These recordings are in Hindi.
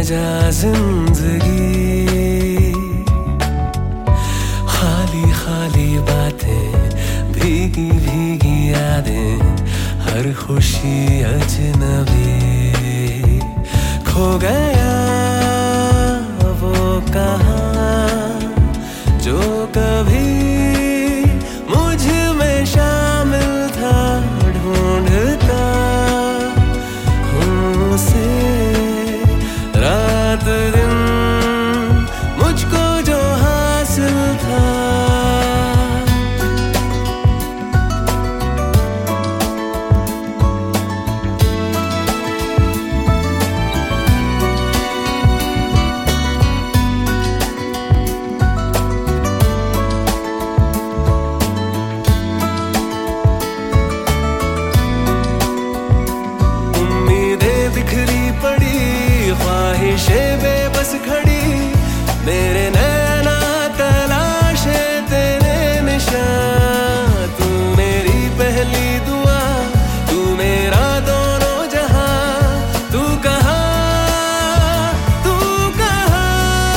बेवजह जिंदगी, खाली खाली बातें, भीगी भीगी यादें, हर खुशी अजनबी। खो गया वो कहाँ जो कभी मुझ में शामिल था, ढूंढता हूँ उसे रात दिन, मुझको जो हासिल था। बिखरी पड़ी ख्वाहिशें बेबस खड़ी, मेरे नैना तलाशे तेरे निशान। तू मेरी पहली दुआ, तू मेरा दोनों जहां, तू कहाँ, तू कहाँ।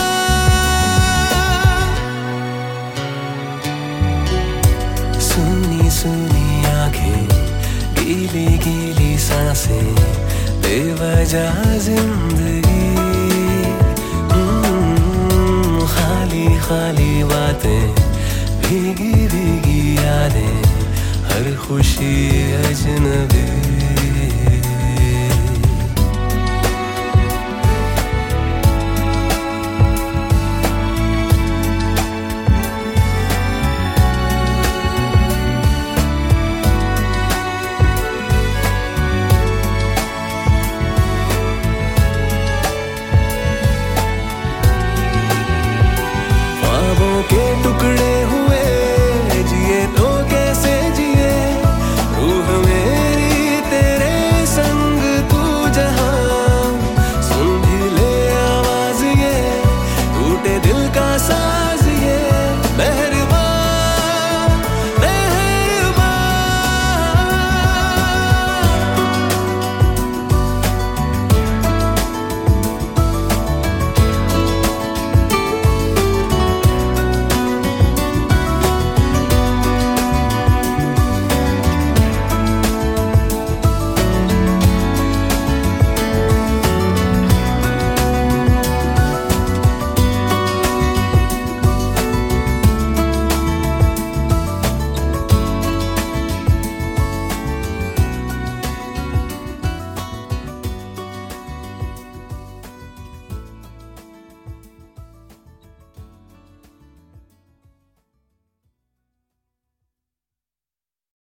सुनी सुनी आंखें, गीली गीली सांसें, बेवजह जिंदगी, खाली खाली बातें, भीगी भीगी यादें, हर खुशी अजनबी। के टुकड़े